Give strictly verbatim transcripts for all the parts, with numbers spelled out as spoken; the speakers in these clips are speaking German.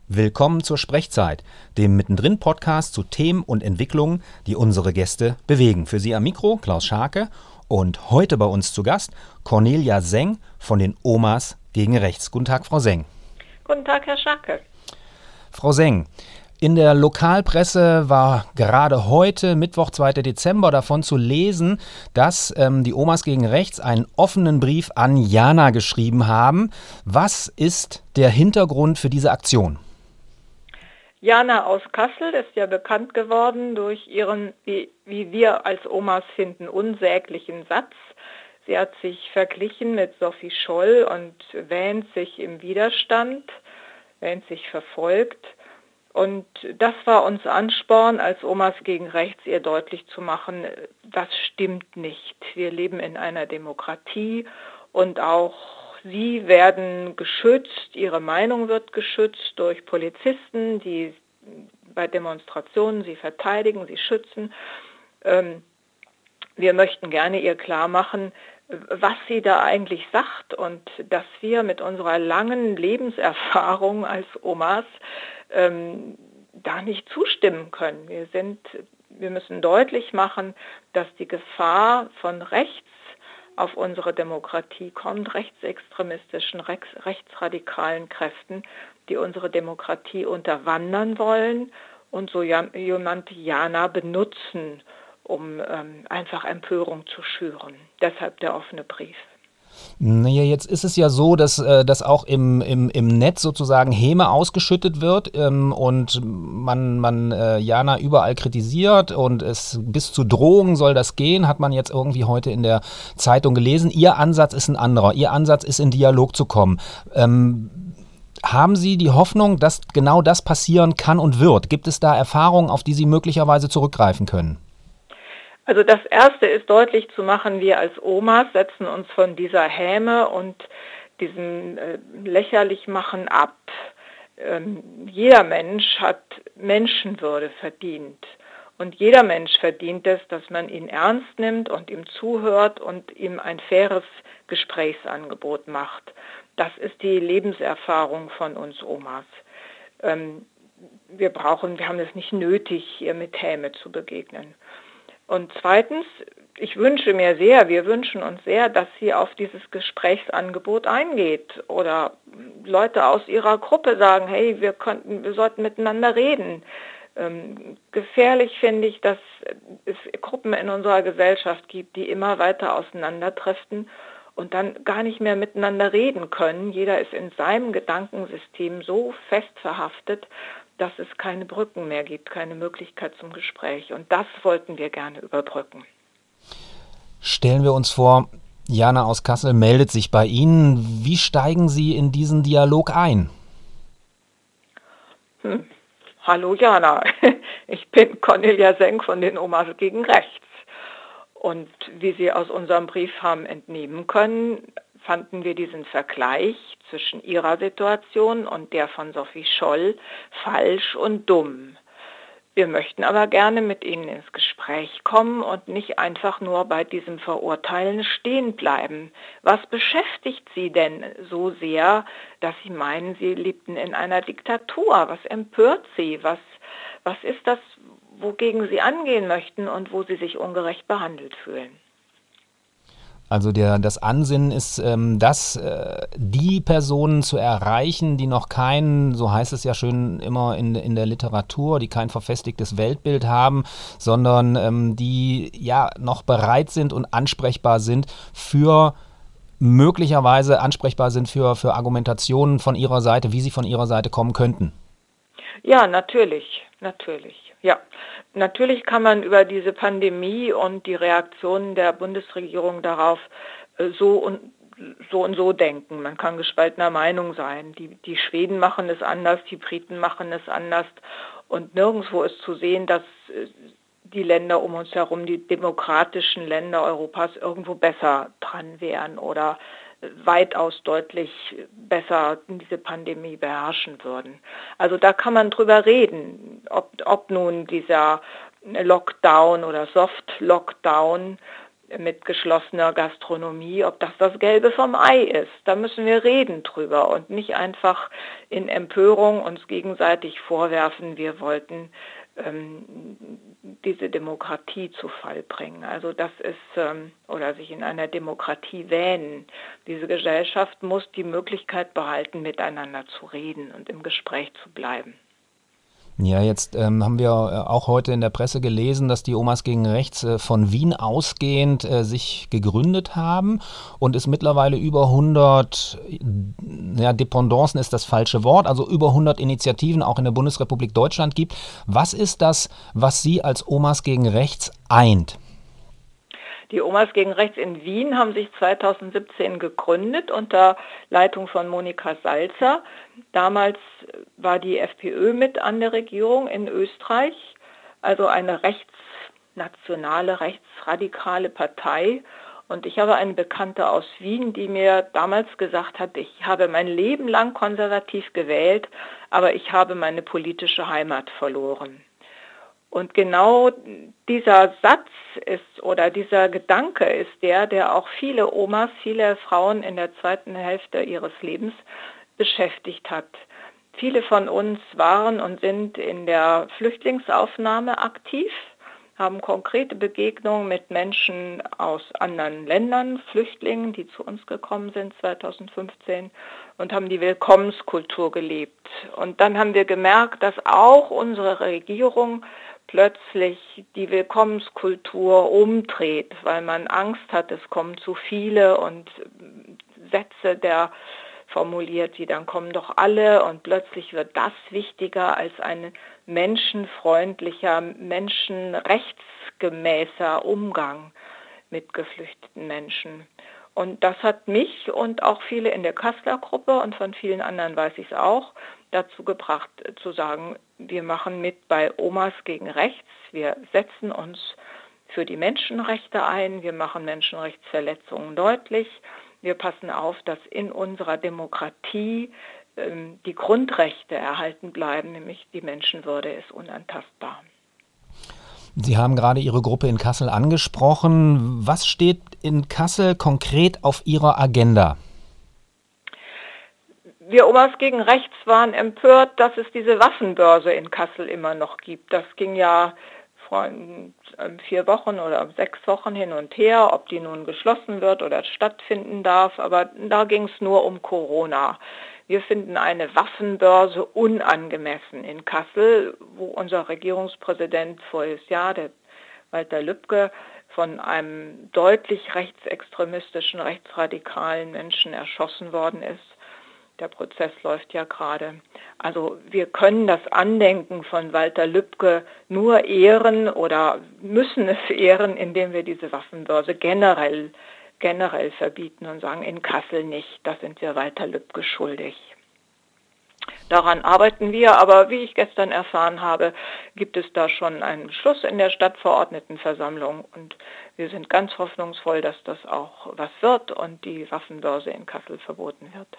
Willkommen zur Sprechzeit, dem Mittendrin-Podcast zu Themen und Entwicklungen, die unsere Gäste bewegen. Für Sie am Mikro Klaus Scharke und heute bei uns zu Gast Cornelia Seng von den Omas gegen Rechts. Guten Tag, Frau Seng. Guten Tag, Herr Scharke. Frau Seng, in der Lokalpresse war gerade heute, Mittwoch, zweiter Dezember, davon zu lesen, dass ähm, die Omas gegen Rechts einen offenen Brief an Jana geschrieben haben. Was ist der Hintergrund für diese Aktion? Jana aus Kassel ist ja bekannt geworden durch ihren, wie, wie wir als Omas finden, unsäglichen Satz. Sie hat sich verglichen mit Sophie Scholl und wähnt sich im Widerstand, wähnt sich verfolgt. Und das war uns Ansporn, als Omas gegen Rechts ihr deutlich zu machen, das stimmt nicht. Wir leben in einer Demokratie und auch sie werden geschützt, ihre Meinung wird geschützt durch Polizisten, die bei Demonstrationen sie verteidigen, sie schützen. Wir möchten gerne ihr klar machen, was sie da eigentlich sagt und dass wir mit unserer langen Lebenserfahrung als Omas ähm, da nicht zustimmen können. Wir sind, wir müssen deutlich machen, dass die Gefahr von rechts auf unsere Demokratie kommt, rechtsextremistischen, rechts, rechtsradikalen Kräften, die unsere Demokratie unterwandern wollen und so jemand Jana benutzen, um ähm, einfach Empörung zu schüren. Deshalb der offene Brief. Naja, jetzt ist es ja so, dass, äh, dass auch im, im, im Netz sozusagen Häme ausgeschüttet wird ähm, und man, man äh, Jana überall kritisiert und es bis zu Drohungen soll das gehen, hat man jetzt irgendwie heute in der Zeitung gelesen. Ihr Ansatz ist ein anderer. Ihr Ansatz ist, in Dialog zu kommen. Ähm, haben Sie die Hoffnung, dass genau das passieren kann und wird? Gibt es da Erfahrungen, auf die Sie möglicherweise zurückgreifen können? Also das Erste ist deutlich zu machen, wir als Omas setzen uns von dieser Häme und diesem äh, Lächerlichmachen ab. Ähm, jeder Mensch hat Menschenwürde verdient und jeder Mensch verdient es, dass man ihn ernst nimmt und ihm zuhört und ihm ein faires Gesprächsangebot macht. Das ist die Lebenserfahrung von uns Omas. Ähm, wir brauchen, wir haben es nicht nötig, ihr mit Häme zu begegnen. Und zweitens, ich wünsche mir sehr, wir wünschen uns sehr, dass sie auf dieses Gesprächsangebot eingeht oder Leute aus ihrer Gruppe sagen, hey, wir könnten, wir sollten miteinander reden. Ähm, gefährlich finde ich, dass es Gruppen in unserer Gesellschaft gibt, die immer weiter auseinanderdriften und dann gar nicht mehr miteinander reden können. Jeder ist in seinem Gedankensystem so fest verhaftet, dass es keine Brücken mehr gibt, keine Möglichkeit zum Gespräch. Und das wollten wir gerne überbrücken. Stellen wir uns vor, Jana aus Kassel meldet sich bei Ihnen. Wie steigen Sie in diesen Dialog ein? Hm. Hallo Jana, ich bin Cornelia Seng von den Omas gegen Rechts. Und wie Sie aus unserem Brief haben entnehmen können, fanden wir diesen Vergleich zwischen ihrer Situation und der von Sophie Scholl falsch und dumm. Wir möchten aber gerne mit Ihnen ins Gespräch kommen und nicht einfach nur bei diesem Verurteilen stehen bleiben. Was beschäftigt Sie denn so sehr, dass Sie meinen, Sie lebten in einer Diktatur? Was empört Sie? Was, was ist das, wogegen Sie angehen möchten und wo Sie sich ungerecht behandelt fühlen? Also der, das Ansinnen ist, ähm, dass äh, die Personen zu erreichen, die noch kein, so heißt es ja schön immer in, in der Literatur, die kein verfestigtes Weltbild haben, sondern ähm, die ja noch bereit sind und ansprechbar sind für, möglicherweise ansprechbar sind für, für Argumentationen von ihrer Seite, wie sie von ihrer Seite kommen könnten. Ja, natürlich, natürlich. Ja, natürlich kann man über diese Pandemie und die Reaktionen der Bundesregierung darauf äh, so und so und so denken. Man kann gespaltener Meinung sein. Die, die Schweden machen es anders, die Briten machen es anders und nirgendwo ist zu sehen, dass äh, die Länder um uns herum, die demokratischen Länder Europas irgendwo besser dran wären oder weitaus deutlich besser diese Pandemie beherrschen würden. Also da kann man drüber reden, ob, ob nun dieser Lockdown oder Soft-Lockdown mit geschlossener Gastronomie, ob das das Gelbe vom Ei ist. Da müssen wir reden drüber und nicht einfach in Empörung uns gegenseitig vorwerfen, wir wollten ähm, diese Demokratie zu Fall bringen. Also das ist, ähm, oder sich in einer Demokratie wähnen. Diese Gesellschaft muss die Möglichkeit behalten, miteinander zu reden und im Gespräch zu bleiben. Ja, jetzt ähm, haben wir äh, auch heute in der Presse gelesen, dass die Omas gegen Rechts äh, von Wien ausgehend äh, sich gegründet haben und es mittlerweile über hundert, ja, Dependancen ist das falsche Wort, also über hundert Initiativen auch in der Bundesrepublik Deutschland gibt. Was ist das, was Sie als Omas gegen Rechts eint? Die Omas gegen Rechts in Wien haben sich zweitausendsiebzehn gegründet unter Leitung von Monika Salzer. Damals war die FPÖ mit an der Regierung in Österreich, also eine rechtsnationale, rechtsradikale Partei. Und ich habe eine Bekannte aus Wien, die mir damals gesagt hat, ich habe mein Leben lang konservativ gewählt, aber ich habe meine politische Heimat verloren. Und genau dieser Satz ist oder dieser Gedanke ist der, der auch viele Omas, viele Frauen in der zweiten Hälfte ihres Lebens beschäftigt hat. Viele von uns waren und sind in der Flüchtlingsaufnahme aktiv, haben konkrete Begegnungen mit Menschen aus anderen Ländern, Flüchtlingen, die zu uns gekommen sind zweitausendfünfzehn und haben die Willkommenskultur gelebt. Und dann haben wir gemerkt, dass auch unsere Regierung plötzlich die Willkommenskultur umdreht, weil man Angst hat, es kommen zu viele und Sätze der formuliert, die dann kommen doch alle und plötzlich wird das wichtiger als ein menschenfreundlicher, menschenrechtsgemäßer Umgang mit geflüchteten Menschen. Und das hat mich und auch viele in der Kasseler Gruppe und von vielen anderen weiß ich es auch, dazu gebracht zu sagen, wir machen mit bei Omas gegen Rechts, wir setzen uns für die Menschenrechte ein, wir machen Menschenrechtsverletzungen deutlich, wir passen auf, dass in unserer Demokratie ähm, die Grundrechte erhalten bleiben, nämlich die Menschenwürde ist unantastbar. Sie haben gerade Ihre Gruppe in Kassel angesprochen. Was steht in Kassel konkret auf Ihrer Agenda? Wir Omas gegen Rechts waren empört, dass es diese Waffenbörse in Kassel immer noch gibt. Das ging ja vor vier Wochen oder sechs Wochen hin und her, ob die nun geschlossen wird oder stattfinden darf. Aber da ging es nur um Corona. Wir finden eine Waffenbörse unangemessen in Kassel, wo unser Regierungspräsident voriges Jahr, der Walter Lübcke, von einem deutlich rechtsextremistischen, rechtsradikalen Menschen erschossen worden ist. Der Prozess läuft ja gerade. Also wir können das Andenken von Walter Lübcke nur ehren oder müssen es ehren, indem wir diese Waffenbörse generell, generell verbieten und sagen, in Kassel nicht, das sind wir Walter Lübcke schuldig. Daran arbeiten wir, aber wie ich gestern erfahren habe, gibt es da schon einen Beschluss in der Stadtverordnetenversammlung und wir sind ganz hoffnungsvoll, dass das auch was wird und die Waffenbörse in Kassel verboten wird.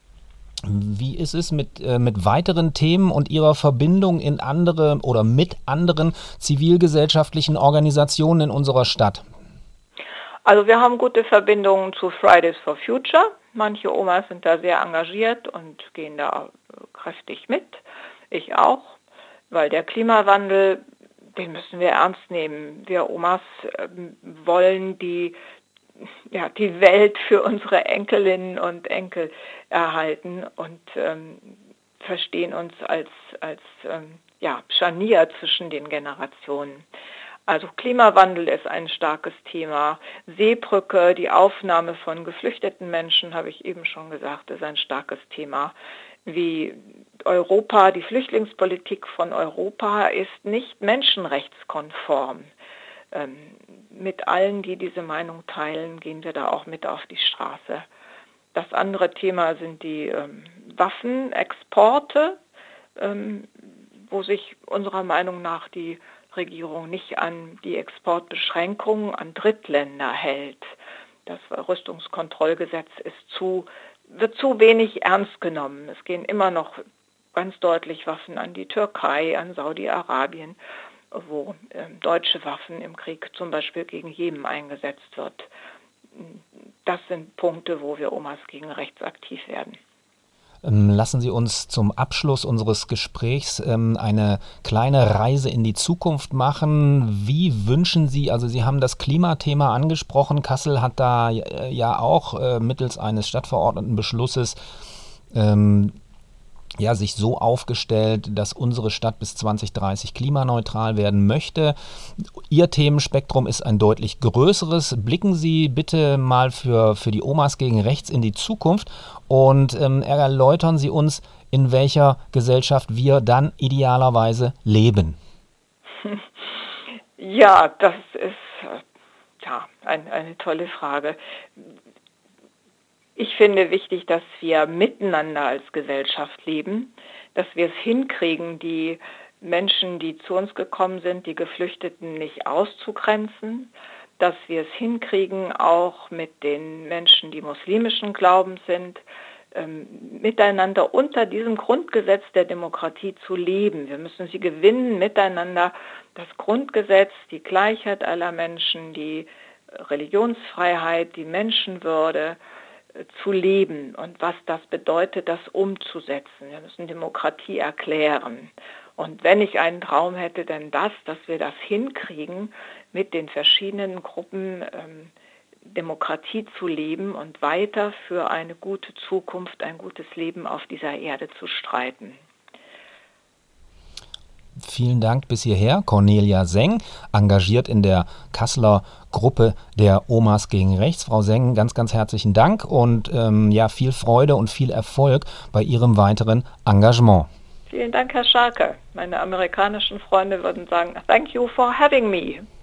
Wie ist es mit, äh, mit weiteren Themen und Ihrer Verbindung in andere oder mit anderen zivilgesellschaftlichen Organisationen in unserer Stadt? Also wir haben gute Verbindungen zu Fridays for Future. Manche Omas sind da sehr engagiert und gehen da kräftig mit. Ich auch, weil der Klimawandel, den müssen wir ernst nehmen. Wir Omas äh, wollen die Ja, die Welt für unsere Enkelinnen und Enkel erhalten und ähm, verstehen uns als, als ähm, ja, Scharnier zwischen den Generationen. Also Klimawandel ist ein starkes Thema. Seebrücke, die Aufnahme von geflüchteten Menschen, habe ich eben schon gesagt, ist ein starkes Thema. Wie Europa, die Flüchtlingspolitik von Europa ist nicht menschenrechtskonform. Ähm, mit allen, die diese Meinung teilen, gehen wir da auch mit auf die Straße. Das andere Thema sind die ähm, Waffenexporte, ähm, wo sich unserer Meinung nach die Regierung nicht an die Exportbeschränkungen an Drittländer hält. Das Rüstungskontrollgesetz ist zu, wird zu wenig ernst genommen. Es gehen immer noch ganz deutlich Waffen an die Türkei, an Saudi-Arabien. wo äh, deutsche Waffen im Krieg zum Beispiel gegen Jemen eingesetzt wird. Das sind Punkte, wo wir Omas gegen Rechts aktiv werden. Lassen Sie uns zum Abschluss unseres Gesprächs ähm, eine kleine Reise in die Zukunft machen. Wie wünschen Sie, also Sie haben das Klimathema angesprochen, Kassel hat da äh, ja auch äh, mittels eines Stadtverordnetenbeschlusses ähm, ja, sich so aufgestellt, dass unsere Stadt bis zwanzig dreißig klimaneutral werden möchte. Ihr Themenspektrum ist ein deutlich größeres. Blicken Sie bitte mal für, für die Omas gegen Rechts in die Zukunft und ähm, erläutern Sie uns, in welcher Gesellschaft wir dann idealerweise leben. Ja, das ist ja, ein, eine tolle Frage. Ich finde wichtig, dass wir miteinander als Gesellschaft leben, dass wir es hinkriegen, die Menschen, die zu uns gekommen sind, die Geflüchteten nicht auszugrenzen, dass wir es hinkriegen, auch mit den Menschen, die muslimischen Glaubens sind, ähm, miteinander unter diesem Grundgesetz der Demokratie zu leben. Wir müssen sie gewinnen, miteinander das Grundgesetz, die Gleichheit aller Menschen, die Religionsfreiheit, die Menschenwürde zu leben und was das bedeutet, das umzusetzen. Wir müssen Demokratie erklären. Und wenn ich einen Traum hätte, dann das, dass wir das hinkriegen, mit den verschiedenen Gruppen ähm, Demokratie zu leben und weiter für eine gute Zukunft, ein gutes Leben auf dieser Erde zu streiten. Vielen Dank bis hierher. Cornelia Seng, engagiert in der Kasseler Gruppe der Omas gegen Rechts. Frau Seng, ganz, ganz herzlichen Dank und ähm, ja, viel Freude und viel Erfolg bei Ihrem weiteren Engagement. Vielen Dank, Herr Scharke. Meine amerikanischen Freunde würden sagen, thank you for having me.